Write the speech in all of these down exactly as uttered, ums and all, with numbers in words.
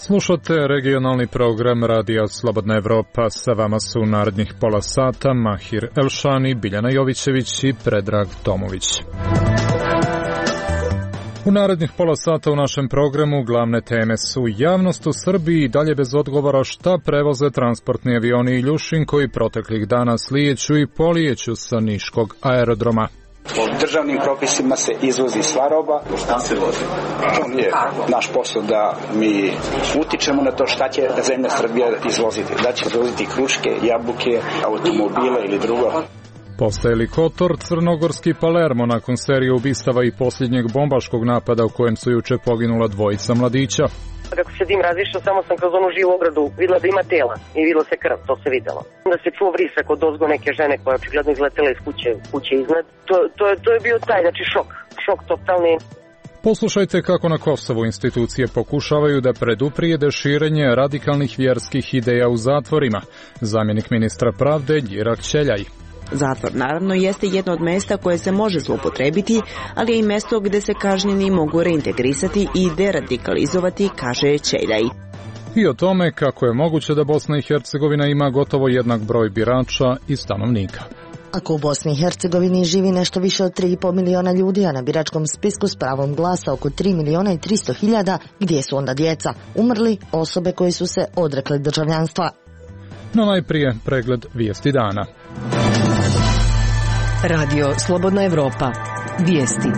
Slušate regionalni program Radija Slobodna Evropa, sa vama su narednih pola sata Mahir Elšani, Biljana Jovićević i Predrag Tomović. U narednih pola sata u našem programu glavne teme su javnost u Srbiji i dalje bez odgovora šta prevoze transportni avioni Iljušin koji proteklih dana slijeću i polijeću sa niškog aerodroma. Po državnim propisima se izvozi sva roba. Šta se vozi? To je naš posao da mi utičemo na to šta će zemlja Srbija izvoziti. Da će izvoziti kruške, jabuke, automobile ili drugo. Postaje li Kotor crnogorski Palermo nakon serije ubistava i posljednjeg bombaškog napada u kojem su juče poginula dvojica mladića? Kako se dim razišao, samo sam kroz onu živu ogradu videla da ima tela i videla se krv, to se videlo. Onda se čuo vrisak od ozgo neke žene koja je očigledno izletela iz kuće, kuće iznad. To, to, to je bio taj, znači šok, šok totalni. Poslušajte kako na Kosovu institucije pokušavaju da preduprijede širenje radikalnih vjerskih ideja u zatvorima. Zamjenik ministra pravde Ljirak Ćeljaj. Zatvor naravno jeste jedno od mesta koje se može zloupotrebiti, ali je i mesto gde se kažnjeni mogu reintegrisati i deradikalizovati, kaže Ćeljaj. I o tome kako je moguće da Bosna i Hercegovina ima gotovo jednak broj birača i stanovnika. Ako u Bosni i Hercegovini živi nešto više od tri i po miliona ljudi, a na biračkom spisku s pravom glasa oko tri miliona i tristo hiljada, gdje su onda djeca, umrli, osobe koji su se odrekle državljanstva? No najprije pregled vijesti dana. Radio Slobodna Evropa. Vijesti.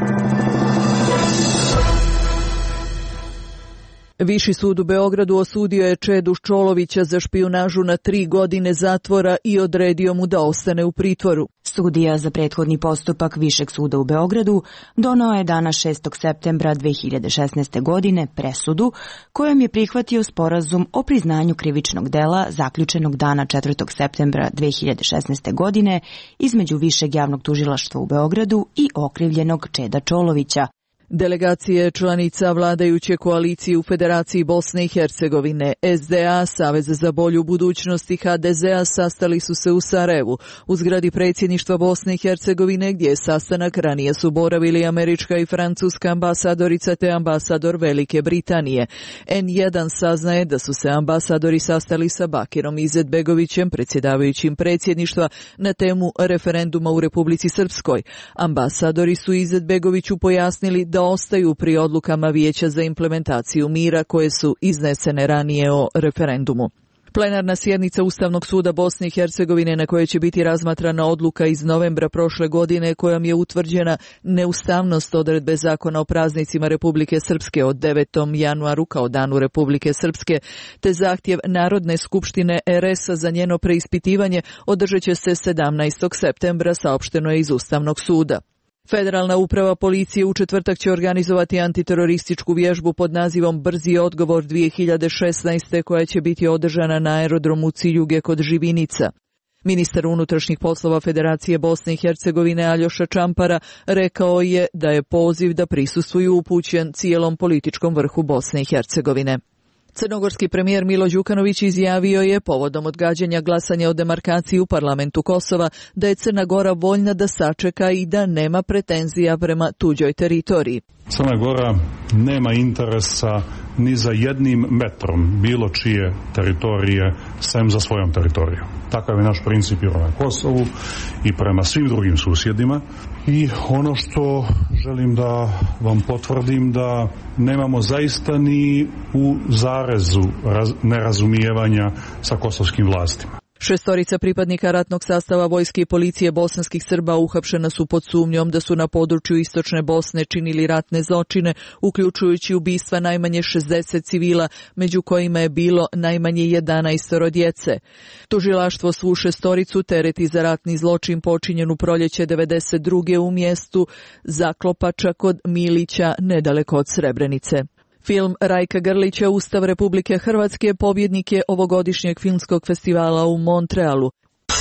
Viši sud u Beogradu osudio je Čedu Ščolovića za špijunažu na tri godine zatvora i odredio mu da ostane u pritvoru. Sudija za prethodni postupak Višeg suda u Beogradu donao je dana šestog septembra dve hiljade šesnaeste. godine presudu kojom je prihvatio sporazum o priznanju krivičnog dela zaključenog dana četvrtog septembra dve hiljade šesnaeste. godine između Višeg javnog tužilaštva u Beogradu i okrivljenog Čeda Čolovića. Delegacije članica vladajuće koalicije u Federaciji Bosne i Hercegovine, S D A, Savez za bolju budućnost i H D Z A sastali su se u Sarajevu, u zgradi predsjedništva Bosne i Hercegovine, gdje je sastanak ranije su boravili američka i francuska ambasadorica te ambasador Velike Britanije. N jedan saznaje da su se ambasadori sastali sa Bakirom Izetbegovićem, predsjedavajućim predsjedništva, na temu referenduma u Republici Srpskoj. Ambasadori su Izetbegoviću pojasnili da ostaju pri odlukama Vijeća za implementaciju mira koje su iznesene ranije o referendumu. Plenarna sjednica Ustavnog suda Bosne i Hercegovine na kojoj će biti razmatrana odluka iz novembra prošle godine kojom je utvrđena neustavnost odredbe zakona o praznicima Republike Srpske od devetom januaru kao danu Republike Srpske, te zahtjev Narodne skupštine R S-a za njeno preispitivanje održat će se sedamnaestog septembra, saopšteno je iz Ustavnog suda. Federalna uprava policije u četvrtak će organizovati antiterorističku vježbu pod nazivom Brzi odgovor dvije hiljade šesnaeste. koja će biti održana na aerodromu Ciljuge kod Živinica. Ministar unutrašnjih poslova Federacije Bosne i Hercegovine Aljoša Čampara rekao je da je poziv da prisustvuju upućen cijelom političkom vrhu Bosne i Hercegovine. Crnogorski premijer Milo Đukanović izjavio je povodom odgađanja glasanja o demarkaciji u parlamentu Kosova da je Crna Gora voljna da sačeka i da nema pretenzija prema tuđoj teritoriji. Crna Gora nema interesa ni za jednim metrom bilo čije teritorije sem za svojom teritorijom. Takav je naš princip i prema Kosovu i prema svim drugim susjedima. I ono što želim da vam potvrdim da nemamo zaista ni u zarezu raz, nerazumijevanja sa kosovskim vlastima. Šestorica pripadnika ratnog sastava vojske i policije bosanskih Srba uhapšena su pod sumnjom da su na području istočne Bosne činili ratne zločine, uključujući ubistva najmanje šezdeset civila, među kojima je bilo najmanje jedanaest djece. Tužilaštvo svu šestoricu tereti za ratni zločin počinjen u proljeće devedeset druge u mjestu Zaklopača kod Milića, nedaleko od Srebrenice. Film Rajka Grlića Ustav Republike Hrvatske pobjednik je ovogodišnjeg filmskog festivala u Montrealu.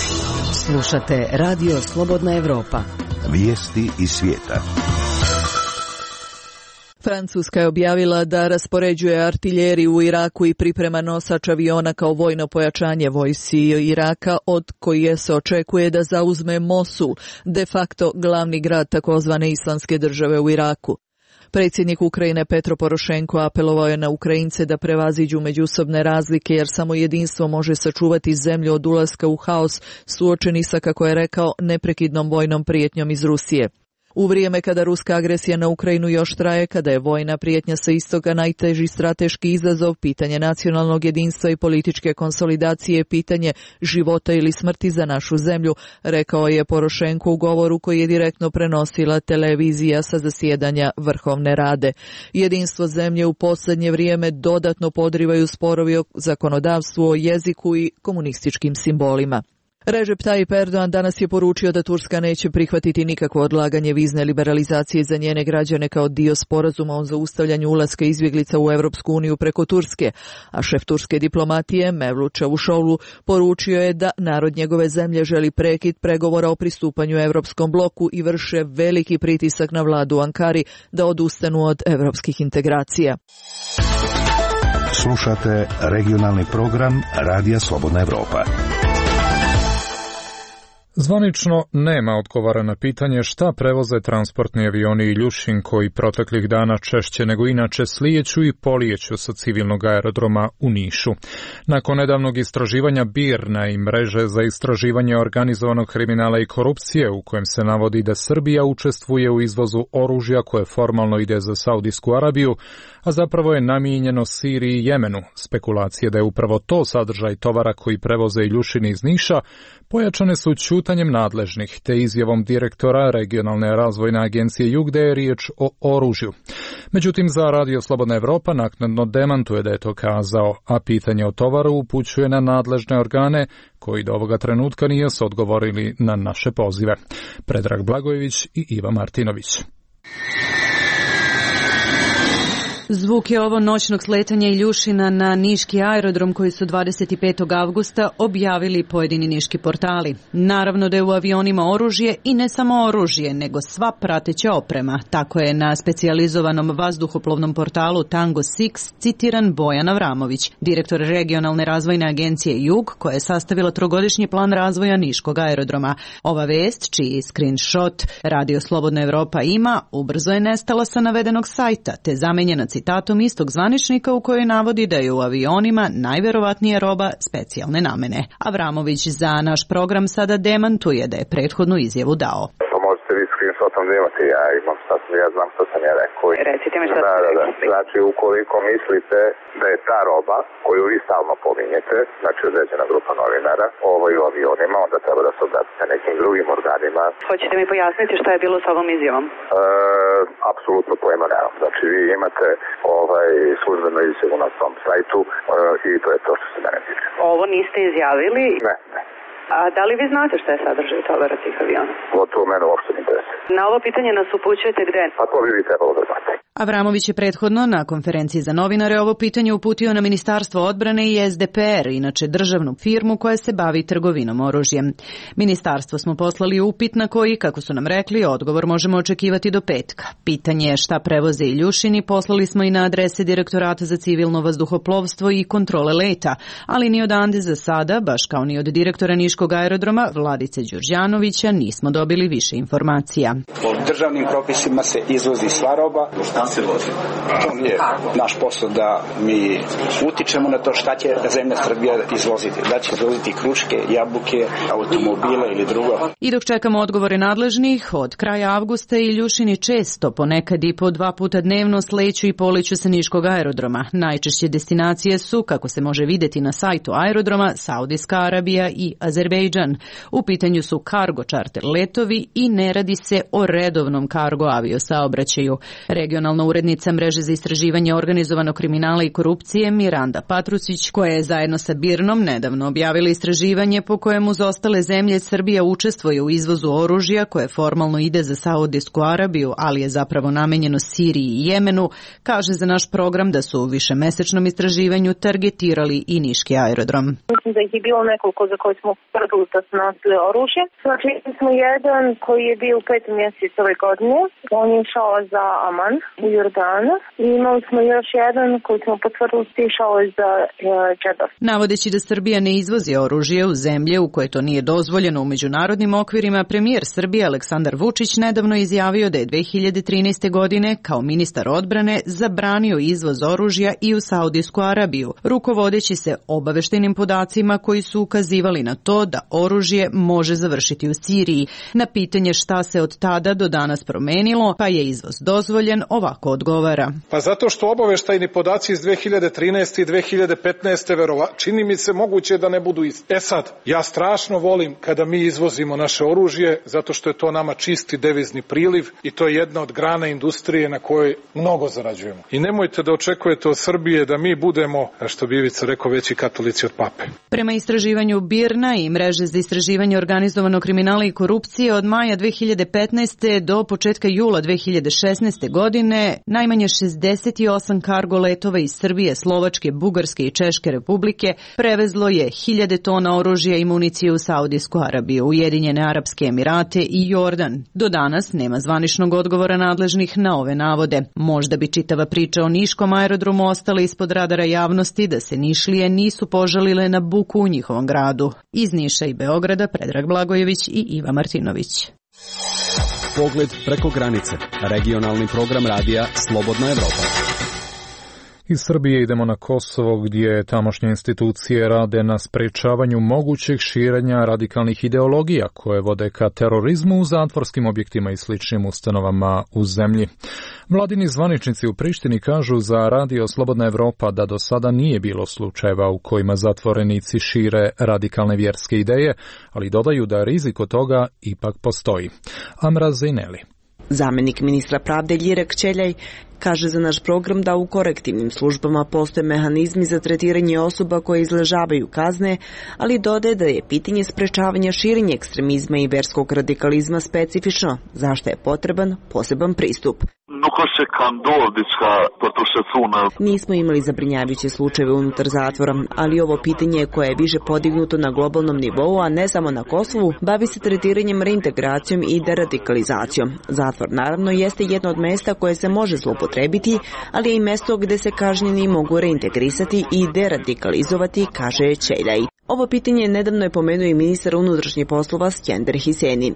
Slušate Radio Slobodna Evropa. Vijesti iz svijeta. Francuska je objavila da raspoređuje artiljeriju u Iraku i priprema nosač aviona kao vojno pojačanje vojsci Iraka, od koje se očekuje da zauzme Mosul, de facto glavni grad takozvane islamske države u Iraku. Predsjednik Ukrajine Petro Porošenko apelovao je na Ukrajince da prevaziđu međusobne razlike jer samo jedinstvo može sačuvati zemlju od ulaska u haos suočeni sa, kako je rekao, neprekidnom vojnom prijetnjom iz Rusije. U vrijeme kada ruska agresija na Ukrajinu još traje, kada je vojna prijetnja sa istoka najteži strateški izazov, pitanje nacionalnog jedinstva i političke konsolidacije, pitanje života ili smrti za našu zemlju, rekao je Porošenko u govoru koji je direktno prenosila televizija sa zasjedanja Vrhovne Rade. Jedinstvo zemlje u posljednje vrijeme dodatno podrivaju sporovi o zakonodavstvu, o jeziku i komunističkim simbolima. Recep Tayyip Erdogan danas je poručio da Turska neće prihvatiti nikakvo odlaganje vizne liberalizacije za njene građane kao dio sporazuma o zaustavljanju ulaska izbjeglica u Europsku uniju preko Turske, a šef turske diplomatije Mevlut Čavuşoğlu poručio je da narod njegove zemlje želi prekid pregovora o pristupanju Europskom bloku i vrše veliki pritisak na vladu u Ankari da odustanu od europskih integracija. Slušate regionalni program Radija Slobodna Evropa. Zvanično nema odgovora na pitanje šta prevoze transportni avioni Iljušin koji proteklih dana češće nego inače slijeću i polijeću sa civilnog aerodroma u Nišu. Nakon nedavnog istraživanja BIRN-a i mreže za istraživanje organizovanog kriminala i korupcije u kojem se navodi da Srbija učestvuje u izvozu oružja koje formalno ide za Saudijsku Arabiju, a zapravo je namijenjeno Siriji i Jemenu, spekulacije da je upravo to sadržaj tovara koji prevoze Iljušini iz Niša, pojačane su ćutanjem nadležnih, te izjavom direktora Regionalne razvojne agencije Jug da je riječ o oružju. Međutim, za Radio Slobodna Evropa naknadno demantuje da je to kazao, a pitanje o tovaru upućuje na nadležne organe koji do ovoga trenutka nisu odgovorili na naše pozive. Predrag Blagojević i Iva Martinović. Zvuk je ovo noćnog sletanja Iljušina na niški aerodrom koji su dvadeset petog avgusta objavili pojedini niški portali. Naravno da je u avionima oružje i ne samo oružje, nego sva prateća oprema. Tako je na specijalizovanom vazduhoplovnom portalu Tango šest citiran Bojan Avramović, direktor Regionalne razvojne agencije Jug, koja je sastavila trogodišnji plan razvoja niškog aerodroma. Ova vest, čiji screenshot Radio Slobodna Evropa ima, ubrzo je nestala sa navedenog sajta, te zamenjena citatom istog zvaničnika u kojoj navodi da je u avionima najverovatnije roba specijalne namene. Avramović za naš program sada demantuje da je prethodnu izjavu dao. Možete vi screenshotom da imate, ja imam šta sam, ja znam šta sam ja rekao. Recite mi šta da, ste da, da. rekli. Znači, ukoliko mislite da je ta roba koju vi stalno pominjete, znači određena grupa novinara, ovo i u avionima, onda treba da se obratite nekim drugim organima. Hoćete mi pojasniti šta je bilo sa ovom izjavom? E, apsolutno pojma nemam. Znači, vi imate ovaj, službenu izjavu na svom sajtu e, i to je to što se mene tiče. Ovo niste izjavili? Ne, ne. A da li vi znate šta je sadržaj tovara tih aviona? O to mene uopšte ne interesuje. Na ovo pitanje nas upućujete gde? A to bi vi trebalo da znate. Avramović je prethodno na konferenciji za novinare ovo pitanje uputio na Ministarstvo odbrane i S D P R, inače državnu firmu koja se bavi trgovinom oružjem. Ministarstvo smo poslali upit na koji, kako su nam rekli, odgovor možemo očekivati do petka. Pitanje je šta prevoze Iljušini poslali smo i na adrese Direktorata za civilno vazduhoplovstvo i kontrole leta, ali ni odande za sada, baš kao ni od direktora niškog aerodroma Vladice Đurđanovića, nismo dobili više informacija. Po državnim propisima se izvozi sva roba. Šta se vozi? To nije naš posao da mi utičemo na to šta će zemlja Srbija izvoziti. Da će izvoziti kruške, jabuke, automobile ili drugo. I dok čekamo odgovore nadležnih, od kraja avgusta Iljušini često, ponekad i po dva puta dnevno, sleću i poliću sa niškog aerodroma. Najčešće destinacije su, kako se može vidjeti na sajtu aerodroma, Saudijska Arabija i Azerbejdžan. U pitanju su kargo charter letovi i ne radi se o redovnom kargo aviosaobraćaju. Regionalna urednica mreže za istraživanje organizovanog kriminala i korupcije Miranda Patrucić, koja je zajedno sa BIRN-om nedavno objavila istraživanje po kojem uz ostale zemlje Srbija učestvuje u izvozu oružja koje formalno ide za Saudijsku Arabiju, ali je zapravo namenjeno Siriji i Jemenu, kaže za naš program da su u višemesečnom istraživanju targetirali i niški aerodrom. Mislim da ih je bilo nekoliko za koje smo tvrdili da su nosili oružje. Znači smo jedan koji je bio u petom mjesecu ove godine. On je išao za Aman u Jordanu i imali smo još jedan koji smo potvrdili stišao za Džedov. Navodeći da Srbija ne izvozi oružje u zemlje u koje to nije dozvoljeno u međunarodnim okvirima, premijer Srbije Aleksandar Vučić nedavno izjavio da je dve hiljade trinaeste. godine kao ministar odbrane zabranio izvoz oružja i u Saudijsku Arabiju, rukovodeći se obaveštajnim podacima koji su ukazivali na to da oružje može završiti u Siriji. Na pitanje šta se od tada do danas promenilo, pa je izvoz dozvoljen, ovako odgovara. Pa zato što obaveštajni podaci iz dve hiljade trinaeste. i dve hiljade petnaeste. verova, čini mi se moguće da ne budu isti. E sad, ja strašno volim kada mi izvozimo naše oružje, zato što je to nama čisti devizni priliv i to je jedna od grana industrije na kojoj mnogo zarađujemo. I nemojte da očekujete od Srbije da mi budemo, što bi Ivica rekao, veći katolici od pape. Prema istraživanju BIRNA i mreže za istraživanje organizovanog kriminala i korupcije od maja dve hiljade petnaeste. do početka jula dve hiljade šesnaeste. godine, najmanje šezdeset osam kargo letova iz Srbije, Slovačke, Bugarske i Češke republike prevezlo je hiljade tona oružja i municije u Saudijsku Arabiju, Ujedinjene Arapske Emirate i Jordan. Do danas nema zvaničnog odgovora nadležnih na ove navode. Možda bi čitava priča o niškom aerodromu ostala ispod radara javnosti da se Nišlije nisu požalile na buku u njihovom gradu. Iz Niša i Beograda Predrag Blagojević i Iva Martinović. Pogled preko granice. Regionalni program radija Slobodna Evropa. Iz Srbije idemo na Kosovo, gdje tamošnje institucije rade na sprečavanju mogućeg širenja radikalnih ideologija koje vode ka terorizmu u zatvorskim objektima i sličnim ustanovama u zemlji. Vladini zvaničnici u Prištini kažu za radio Slobodna Evropa da do sada nije bilo slučajeva u kojima zatvorenici šire radikalne vjerske ideje, ali dodaju da rizik od toga ipak postoji. Amra Zejneli. Zamenik ministra pravde Ljirek Ćeljaj kaže za naš program da u korektivnim službama postoje mehanizmi za tretiranje osoba koje izležavaju kazne, ali dodaje da je pitanje sprečavanja širenja ekstremizma i verskog radikalizma specifično, zašto je potreban poseban pristup. Nismo imali zabrinjavajuće slučajeve unutar zatvora, ali ovo pitanje koje je više podignuto na globalnom nivou, a ne samo na Kosovu, bavi se tretiranjem, reintegracijom i deradikalizacijom. Zatvor naravno jeste jedno od mesta koje se može zloupotrebiti, ali je i mesto gde se kažnjeni mogu reintegrisati i deradikalizovati, kaže Ćeljaj. Ovo pitanje nedavno je pomenuo i ministar unutrašnjih poslova Skender Hiseni.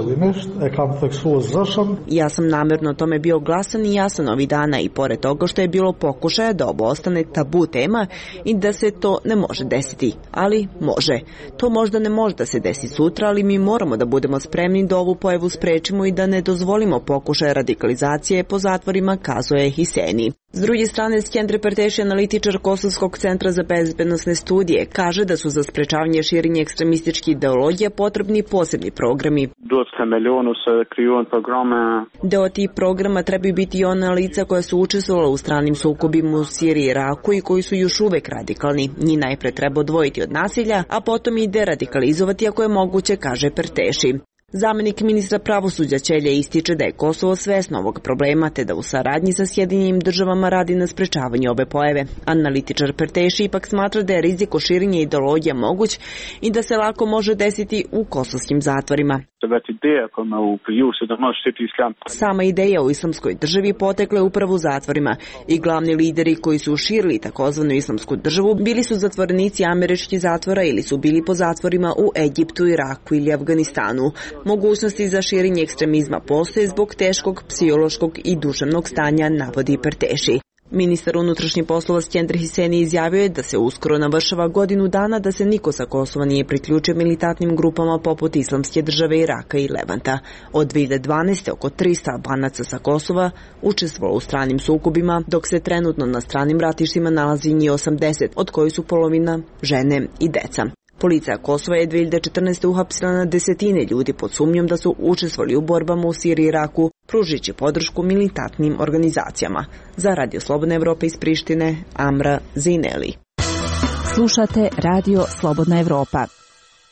Ja sam namjerno o tome bio glasan i jasan ovih dana i pored toga što je bilo pokušaja da ovo ostane tabu tema i da se to ne može desiti. Ali može. To možda ne može da se desi sutra, ali mi moramo da budemo spremni da ovu pojavu sprečimo i da ne dozvolimo pokušaje radikalizacije po zatvorima, kazuje Hiseni. S druge strane, Skender Perteši, analitičar Kosovskog centra za bezbednosne studije, kaže da su za sprečavanje širenja ekstremističkih ideologija potrebni posebni programi. Deo tih programa treba biti i ona lica koja su učestvovala u stranim sukobima u Siriji i Iraku i koji su još uvek radikalni. Njih najpre treba odvojiti od nasilja, a potom i deradikalizovati ako je moguće, kaže Perteši. Zamenik ministra pravosuđa Ćelja ističe da je Kosovo svesno ovog problema te da u saradnji sa Sjedinjenim državama radi na sprečavanju ove pojave. Analitičar Perteši ipak smatra da je rizik od širenja ideologija moguć i da se lako može desiti u kosovskim zatvorima. Sama ideja o islamskoj državi potekla je upravo u zatvorima i glavni lideri koji su širili takozvanu islamsku državu bili su zatvorenici američkih zatvora ili su bili po zatvorima u Egiptu, Iraku ili Afganistanu. Mogućnosti za širenje ekstremizma postoje zbog teškog psihološkog i duševnog stanja, navodi Perteši. Ministar unutrašnjih poslova Skender Hiseni izjavio je da se uskoro navršava godinu dana da se niko sa Kosova nije priključio militantnim grupama poput Islamske države, Iraka i Levanta. Od dve hiljade dvanaeste. oko trista Albanaca sa Kosova učestvovalo u stranim sukobima, dok se trenutno na stranim ratištima nalazi njih osamdeset, od kojih su polovina žene i deca. Policija Kosova je dve hiljade četrnaeste. uhapsila na desetine ljudi pod sumnjom da su učestvovali u borbama u Siriji i Iraku, pružići podršku militantnim organizacijama. Za Radio Slobodna Evropa iz Prištine, Amra Zejneli. Slušate Radio Slobodna Evropa.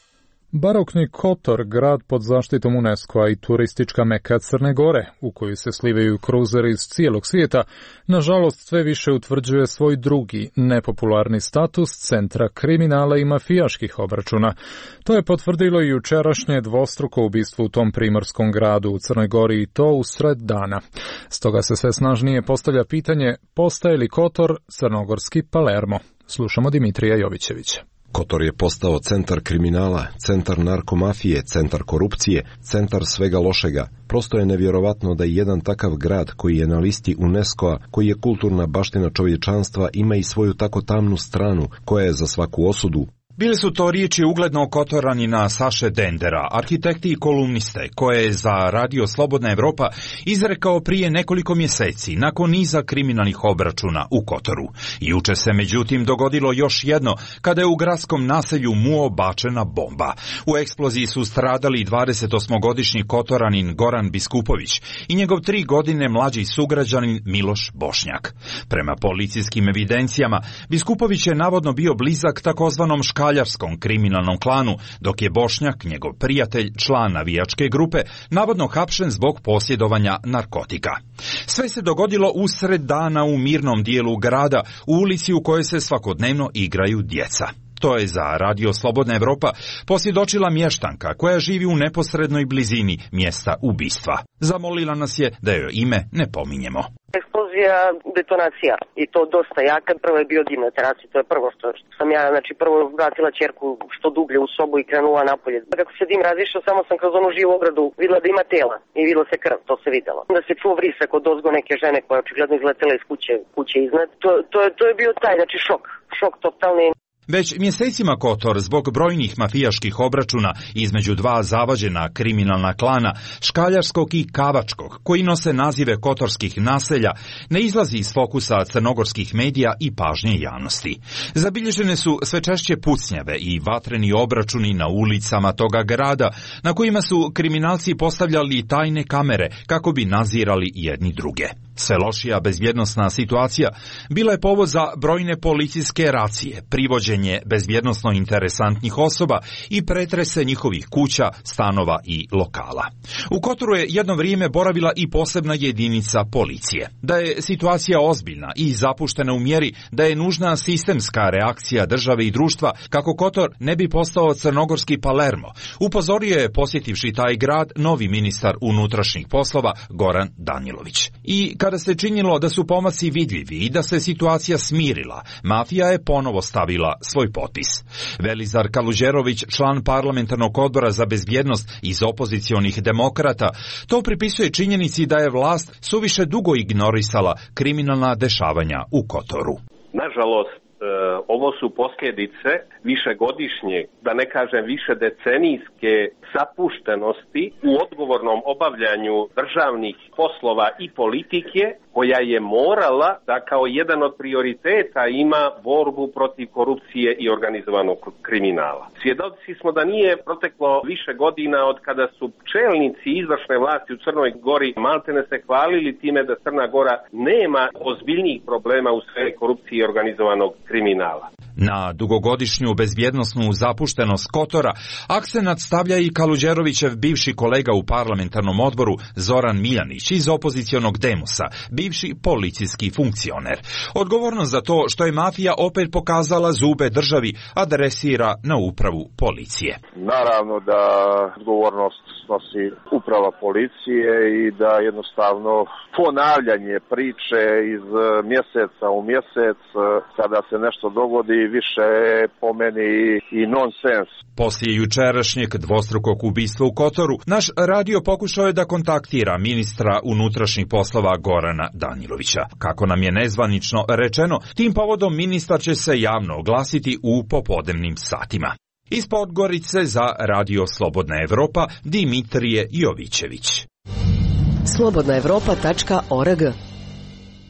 Barokni Kotor, grad pod zaštitom UNESCO-a i turistička meka Crne Gore, u koju se slivaju kruzeri iz cijelog svijeta, nažalost sve više utvrđuje svoj drugi, nepopularni status centra kriminala i mafijaških obračuna. To je potvrdilo i jučerašnje dvostruko ubistvo u tom primorskom gradu u Crnoj Gori i to usred dana. Stoga se sve snažnije postavlja pitanje, postaje li Kotor crnogorski Palermo? Slušamo Dimitrija Jovićevića. Kotor je postao centar kriminala, centar narkomafije, centar korupcije, centar svega lošega. Prosto je nevjerovatno da i jedan takav grad koji je na listi UNESCO-a, koji je kulturna baština čovječanstva, ima i svoju tako tamnu stranu koja je za svaku osudu. Bile su to riječi uglednog Kotoranina Saše Dendera, arhitekti i kolumniste, koje je za Radio Slobodna Evropa izrekao prije nekoliko mjeseci nakon niza kriminalnih obračuna u Kotoru. Juče se međutim dogodilo još jedno kada je u gradskom naselju Muo bačena bomba. U eksploziji su stradali dvadesetosmogodišnji Kotoranin Goran Biskupović i njegov tri godine mlađi sugrađanin Miloš Bošnjak. Prema policijskim evidencijama, Biskupović je navodno bio blizak takozvanom škaljarskom kriminalnom klanu, dok je Bošnjak, njegov prijatelj, član navijačke grupe, navodno hapšen zbog posjedovanja narkotika. Sve se dogodilo usred dana u mirnom dijelu grada, u ulici u kojoj se svakodnevno igraju djeca. To je za Radio Slobodna Evropa posvjedočila mještanka koja živi u neposrednoj blizini mjesta ubistva. Zamolila nas je da joj ime ne pominjemo. Eksplozija, detonacija i to dosta jaka. Prvo je bio dim na terasi, to je prvo što sam ja, znači prvo vratila ćerku što dublje u sobu i krenula napolje. Kako se dim razišao, samo sam kroz onu živu ogradu videla da ima tela i videla se krv, to se videlo. Onda se čuo vrisak od ozgo neke žene koja je očigledno izletela iz kuće, kuće iznad. To, to, to je bio taj, znači šok, šok totalni. Već mjesecima Kotor, zbog brojnih mafijaških obračuna između dva zavađena kriminalna klana, Škaljarskog i Kavačkog, koji nose nazive kotorskih naselja, ne izlazi iz fokusa crnogorskih medija i pažnje javnosti. Zabilježene su sve češće pucnjave i vatreni obračuni na ulicama toga grada, na kojima su kriminalci postavljali tajne kamere kako bi nadzirali jedni druge. Sve lošija bezbjednosna situacija bila je povod za brojne policijske racije, privođenje bezbjednosno interesantnih osoba i pretrese njihovih kuća, stanova i lokala. U Kotoru je jedno vrijeme boravila i posebna jedinica policije. Da je situacija ozbiljna i zapuštena u mjeri da je nužna sistemska reakcija države i društva kako Kotor ne bi postao crnogorski Palermo, upozorio je posjetivši taj grad novi ministar unutrašnjih poslova Goran Danilović. I kada se činilo da su pomaci vidljivi i da se situacija smirila, mafija je ponovo stavila svoj potpis. Velizar Kaluđerović, član parlamentarnog odbora za bezbjednost iz opozicionih demokrata, to pripisuje činjenici da je vlast suviše dugo ignorisala kriminalna dešavanja u Kotoru. Nažalost, ovo su posljedice višegodišnje, da ne kažem više decenijske zapuštenosti u odgovornom obavljanju državnih poslova i politike, koja je morala da kao jedan od prioriteta ima borbu protiv korupcije i organizovanog kriminala. Svjedoci smo da nije proteklo više godina od kada su čelnici izvršne vlasti u Crnoj Gori maltene se hvalili time da Crna Gora nema ozbiljnijih problema u sferi korupcije i organizovanog kriminala. Na dugogodišnju bezbjednosnu zapuštenost Kotora akcenat stavlja i Kaluđerovićev bivši kolega u parlamentarnom odboru Zoran Miljanić iz opozicionog Demosa, bivši policijski funkcioner. Odgovornost za to što je mafija opet pokazala zube državi adresira na upravu policije. Naravno da odgovornost snosi uprava policije i da jednostavno ponavljanje priče iz mjeseca u mjesec kada se nešto dogodi više po meni i nonsens. Poslije jučerašnjeg dvostrukog ubistva u Kotoru, naš radio pokušao je da kontaktira ministra unutrašnjih poslova Gorana Danilovića. Kako nam je nezvanično rečeno, tim povodom ministar će se javno oglasiti u popodnevnim satima. Iz Podgorice za Radio Slobodna Evropa, Dimitrije Jovićević. slobodna evropa tačka org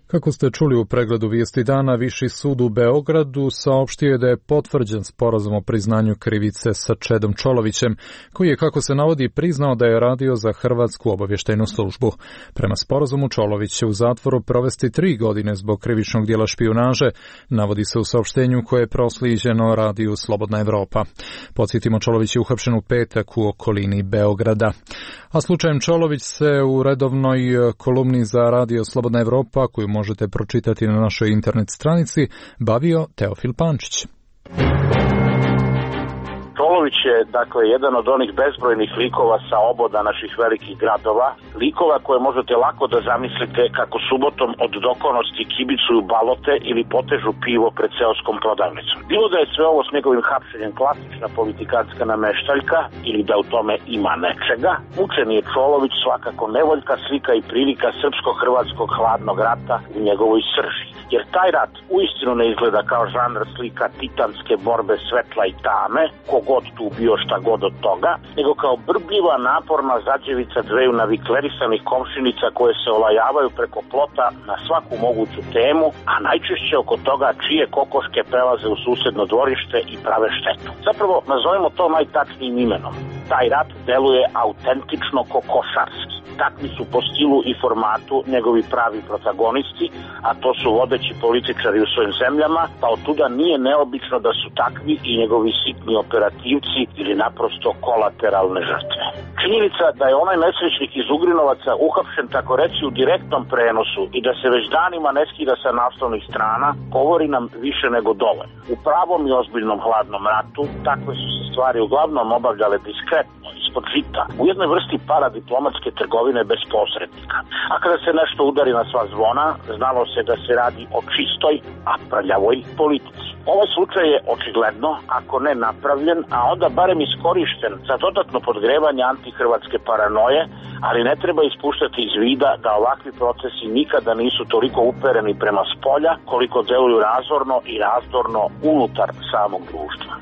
Kako ste čuli u pregledu vijesti dana, Viši sud u Beogradu saopštio je da je potvrđen sporazum o priznanju krivice sa Čedom Čolovićem, koji je, kako se navodi, priznao da je radio za Hrvatsku obavještajnu službu. Prema sporazumu Čolović će u zatvoru provesti tri godine zbog krivičnog djela špijunaže, navodi se u saopštenju koje je proslijeđeno radiju Slobodna Evropa. Podsjetimo, Čolović je uhapšen u petak u okolini Beograda. A slučajem Čolović se u redovnoj kolumni za radio Slobodna Evropa, koju možete pročitati na našoj internet stranici, bavio Teofil Pančić. Čolović je, dakle, jedan od onih bezbrojnih likova sa oboda naših velikih gradova, likova koje možete lako da zamislite kako subotom od dokonosti kibicuju balote ili potežu pivo pred seoskom prodavnicom. Bilo da je sve ovo s njegovim hapšenjem klasična politikantska nameštaljka ili da u tome ima nečega, mučeni je Čolović svakako nevoljka slika i prilika srpsko-hrvatskog hladnog rata u njegovoj srži. Jer taj rat uistinu ne izgleda kao žanr slika titanske borbe svetla i tame, kogod tu bio šta god od toga, nego kao brbljiva, naporna zađevica dveju naviklerisanih komšinica koje se olajavaju preko plota na svaku moguću temu, a najčešće oko toga čije kokoške prelaze u susedno dvorište i prave štetu. Zapravo, nazovemo to najtačnijim imenom. Taj rat deluje autentično kokošarski. Takvi su po stilu i formatu njegovi pravi protagonisti, a to su vodeći političari u svojim zemljama, pa od tuda nije neobično da su takvi i njegovi sitni operativci ili naprosto kolateralne žrtve. Činjenica da je onaj nesrećnik iz Ugrinovaca uhapšen tako reći u direktnom prenosu i da se već danima ne skida sa naslovnih strana, govori nam više nego dovoljno. U pravom i ozbiljnom hladnom ratu takve su se stvari uglavnom obavljale diskretno, ispod žita, u jednoj vrsti paradiplomatske trgovine bez posrednika. A kada se nešto udari na sva zvona, znalo se da se radi o čistoj, a prljavoj politici. Ovaj slučaj je očigledno, ako ne napravljen, a onda barem iskorišten za dodatno podgrevanje antihrvatske paranoje, ali ne treba ispuštati iz vida da ovakvi procesi nikada nisu toliko upereni prema spolja, koliko deluju razorno i razdorno unutar samog društva.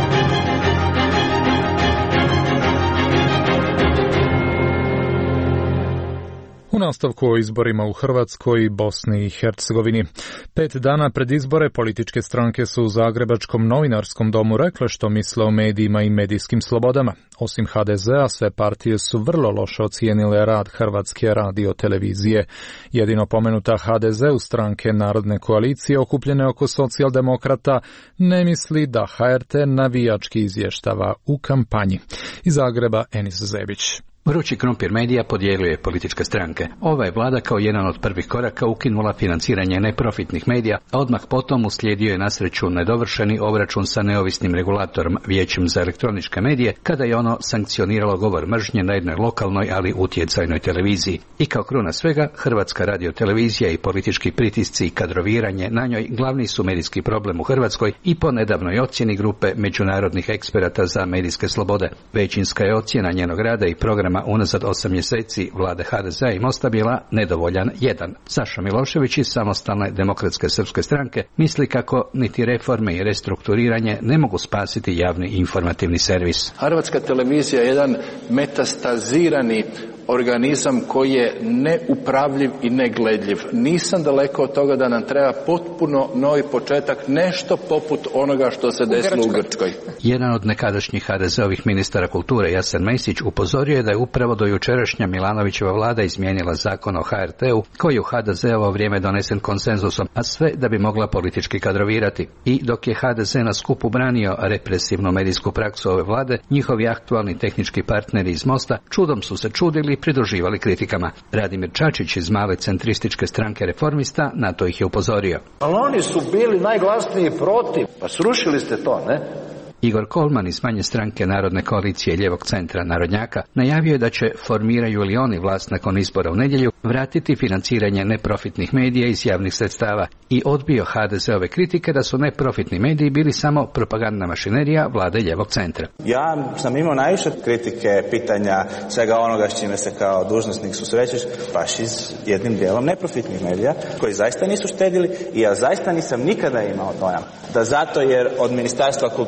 U nastavku o izborima u Hrvatskoj i Bosni i Hercegovini. Pet dana pred izbore političke stranke su u Zagrebačkom novinarskom domu rekle što misle o medijima i medijskim slobodama. Osim ha de zea, sve partije su vrlo loše ocijenile rad Hrvatske radiotelevizije. Jedino pomenuta ha de zeu stranke Narodne koalicije, okupljene oko socijaldemokrata, ne misli da ha er te navijački izvještava u kampanji. Iz Zagreba, Enis Zebić. Vrući krompir medija podijelio je političke stranke. Ova je vlada kao jedan od prvih koraka ukinula financiranje neprofitnih medija, a odmah potom uslijedio je nasreću nedovršeni obračun sa neovisnim regulatorom Vijećem za elektroničke medije, kada je ono sankcioniralo govor mržnje na jednoj lokalnoj, ali utjecajnoj televiziji. I kao kruna svega, Hrvatska radiotelevizija i politički pritisci i kadroviranje na njoj glavni su medijski problem u Hrvatskoj i po nedavnoj ocjeni grupe međunarodnih eksperata za medijske slobode. Većinska je ocjena njenog rada i programa unazad osam mjeseci vlade ha de zea i Mosta bila nedovoljan jedan. Saša Milošević iz Samostalne demokratske srpske stranke misli kako niti reforme i restrukturiranje ne mogu spasiti javni informativni servis. Hrvatska televizija je jedan metastazirani organizam koji je neupravljiv i negledljiv. Nisam daleko od toga da nam treba potpuno novi početak, nešto poput onoga što se desilo u Grčkoj. Jedan od nekadašnjih ha de zeovih ministara kulture, Jasen Mesić, upozorio je da je upravo do jučerašnja Milanovićeva vlada izmijenila zakon o ha er te-u, koji je u ha de zeovo vrijeme donesen konsenzusom, a sve da bi mogla politički kadrovirati. I dok je ha de ze na skupu branio represivnu medijsku praksu ove vlade, njihovi aktualni tehnički partneri iz Mosta čudom su se čudili i pridruživali kritikama. Radimir Čačić iz male centrističke stranke Reformista na to ih je upozorio. Ali oni su bili najglasniji protiv, pa srušili ste to, ne? Igor Kolman iz manje stranke Narodne koalicije Ljevog centra Narodnjaka najavio je da će, formiraju li oni vlast nakon izbora u nedjelju, vratiti financiranje neprofitnih medija iz javnih sredstava i odbio ha de zeove kritike da su neprofitni mediji bili samo propagandna mašinerija vlade Ljevog centra. Ja sam imao najviše kritike, pitanja, svega onoga s čime se kao dužnosnik susrećeš, baš iz jednim dijelom neprofitnih medija koji zaista nisu štedili i ja zaista nisam nikada imao dojam da zato jer od Ministarstva kulture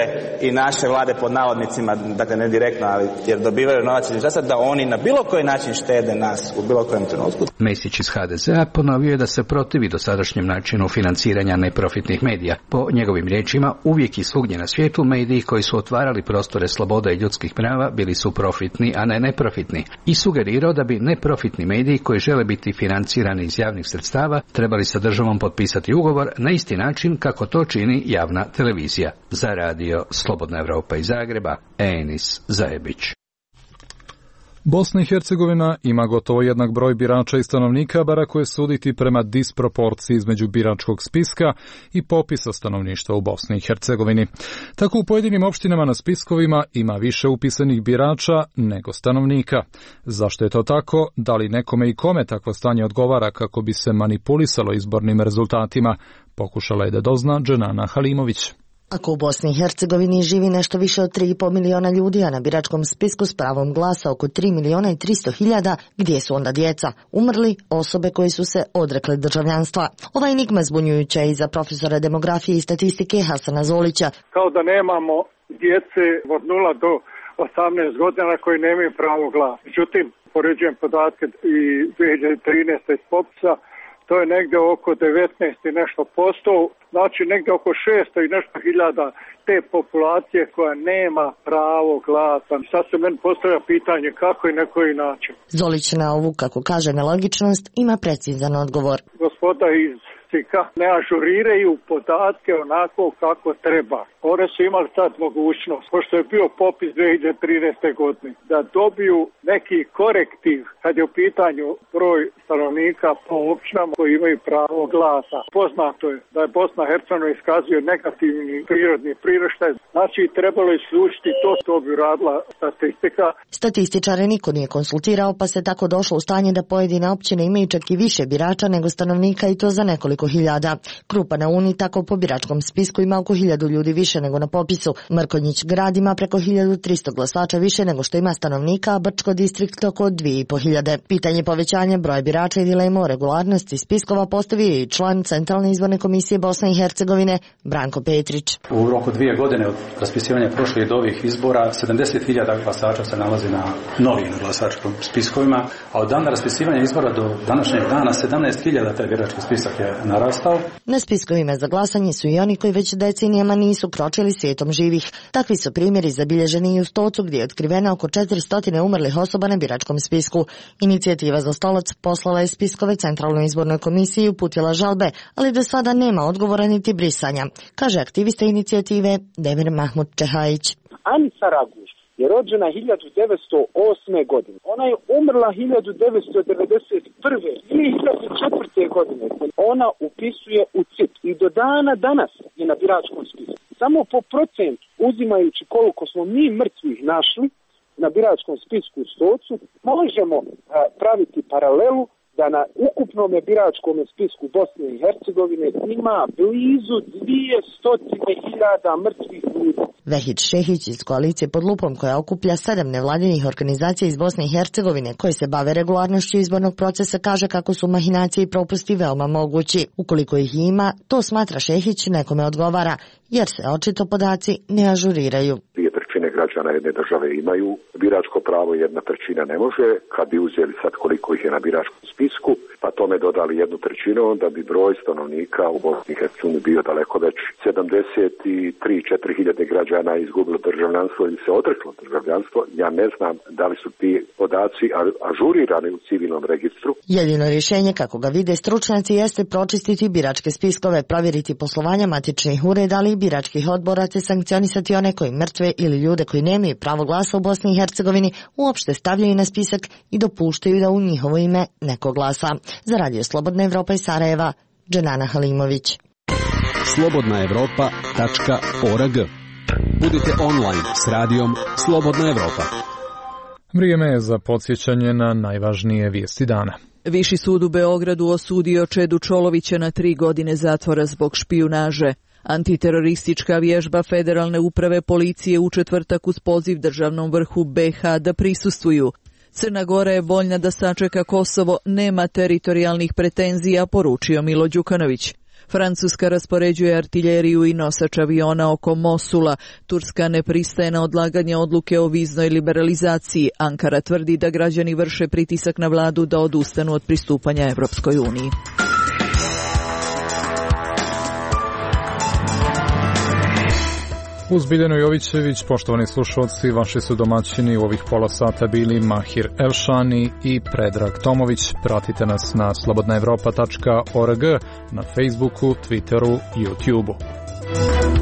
i naše vlade pod navodnicima, dakle ne direktno, ali jer dobivaju novac iz časa, da oni na bilo koji način štede nas u bilo kojem trenutku. Mesić iz ha de ze a ponovio je da se protivi dosadašnjem načinu financiranja neprofitnih medija. Po njegovim riječima, uvijek i svugdje na svijetu mediji koji su otvarali prostore sloboda i ljudskih prava bili su profitni, a ne neprofitni. I sugerirao da bi neprofitni mediji koji žele biti financirani iz javnih sredstava trebali sa državom potpisati ugovor na isti način kako to čini javna televizija. Za radio Slobodna Evropa iz Zagreba, Enis Zajebić. Bosna i Hercegovina ima gotovo jednak broj birača i stanovnika, bar ako je suditi prema disproporciji između biračkog spiska i popisa stanovništva u Bosni i Hercegovini. Tako u pojedinim opštinama na spiskovima ima više upisanih birača nego stanovnika. Zašto je to tako? Da li nekome i kome takvo stanje odgovara kako bi se manipulisalo izbornim rezultatima? Pokušala je da dozna Dženana Halimović. Ako u Bosni i Hercegovini živi nešto više od tri i pol miliona ljudi, a na biračkom spisku s pravom glasa oko tri miliona i tristo hiljada, gdje su onda djeca? Umrli, osobe koji su se odrekle državljanstva. Ova enigma zbunjujuća i za profesora demografije i statistike Hasana Zolića. Kao da nemamo djece od nula do osamnaest godina koji nemaju pravo glasa. Međutim, poređujem podatke i dvije hiljade trinaeste iz popisa, to je negdje oko devetnaest i nešto posto, znači negdje oko šesto i nešto hiljada te populacije koja nema pravo glasa. Sad se meni postavlja pitanje kako i na koji način. Zolić na ovu, kako kaže, nelogičnost ima precizan odgovor. Gospoda iz SIKA ne ažuriraju podatke onako kako treba. One su imali sad mogućnost, pošto je bio popis dvije hiljade trinaeste godine, da dobiju neki korektiv kad je u pitanju broj stanovnika po općinama koji imaju pravo glasa. Poznato je da je Bosna i Hercegovina iskazuje negativni prirodni priraštaj, znači trebalo je služiti to što bi radila statistika. Statističare niko nije konsultirao, pa se tako došlo u stanje da pojedine općine imaju čak i više birača nego stanovnika, i to za nekoliko hiljada. Krupa na Uni tako po biračkom spisku ima oko hiljadu ljudi više nego na popisu. Mrkonjić grad ima preko hiljadu tristo glasača više nego što ima stanovnika, a Brčko distrikt oko dvije i po hiljade. Pitanje povećanja broja birača i dilema o regularnosti spiskova postavio je i član Centralne izborne komisije Bosne i Hercegovine Branko Petrić. U roku dvije godine od raspisivanja prošlih do ovih izbora sedamdeset hiljada glasača se nalazi na novim glasačkim spiskovima, a od dana raspisivanja izbora do današnjeg dana sedamnaest hiljada taj birački spisak je narastao. Na spiskovima za glasanje su i oni koji već decenijama nisu kročili svijetom živih. Takvi su primjeri zabilježeni i u Stocu, gdje je otkriveno oko četiristo umrlih osoba na biračkom spisku. Inicijativa za Stolac poslala je spiskove Centralnoj izbornoj komisiji i uputila žalbe, ali do sada nema odgovora niti brisanja, kaže aktivista inicijative Demir Mahmud Čehajić. Anica Raguš je rođena hiljadu devetsto osme. godine. Ona je umrla hiljadu devetsto devedeset prve. ili hiljadu četvrte. godine. Ona upisuje u C I P i do dana danas je na biračkom spisku. Samo po procentu, uzimajući koliko smo mi mrtvih našli na biračkom spisku u Stocu, možemo a, praviti paralelu da na ukupnom biračkom spisku Bosne i Hercegovine ima blizu dvjesto hiljada mrtvih ljudi. Vehid Šehić iz koalicije Pod lupom, koja okuplja sedam nevladinih organizacija iz Bosne i Hercegovine koje se bave regularnošću izbornog procesa, kaže kako su mahinacije i propusti veoma mogući. Ukoliko ih ima, to smatra Šehić nekome odgovara, jer se očito podaci ne ažuriraju. Dvije trećine građana jedne države imaju biračko pravo, jedna trećina ne može. Kad bi uzeli sad koliko ih je na biračkom spisku, pa tome dodali jednu trećinu, onda bi broj stanovnika u Bosni i Hercegovini bio daleko veći. sedamdeset tri do četiri hiljade građana izgubilo državljanstvo ili se odreklo državljanstvo. Ja ne znam da li su ti podaci ažurirani u civilnom registru. Jedino rješenje, kako ga vide stručnjaci, jeste pročistiti biračke spiskove, provjeriti poslovanja matičnih ureda, ali i biračkih odbora, te sankcionisati one koji mrtve ili ljude koji nemaju pravo glasa u Bosni i Hercegovini uopšte stavljaju na spisak i dopuštaju da u njihovo ime neko glasa. Za Radio Slobodna Evropa iz Sarajeva, Dženana Halimović. slobodna evropa tačka org. Budite online s radijom Slobodna Evropa. Vrijeme je za podsjećanje na najvažnije vijesti dana. Viši sud u Beogradu osudio Čedu Čolovića na tri godine zatvora zbog špijunaže. Antiteroristička vježba Federalne uprave policije u četvrtak uz poziv državnom vrhu be ha da prisustvuju. Crna Gora je voljna da sačeka Kosovo, nema teritorijalnih pretenzija, poručio Milo Đukanović. Francuska raspoređuje artiljeriju i nosač aviona oko Mosula. Turska ne pristaje na odlaganje odluke o viznoj liberalizaciji. Ankara tvrdi da građani vrše pritisak na vladu da odustanu od pristupanja Evropskoj uniji. Uz Biljanu Jovićević, poštovani slušalci, vaši su domaćini u ovih pola sata bili Mahir Elšani i Predrag Tomović. Pratite nas na slobodna evropa tačka org, na Facebooku, Twitteru i YouTubeu.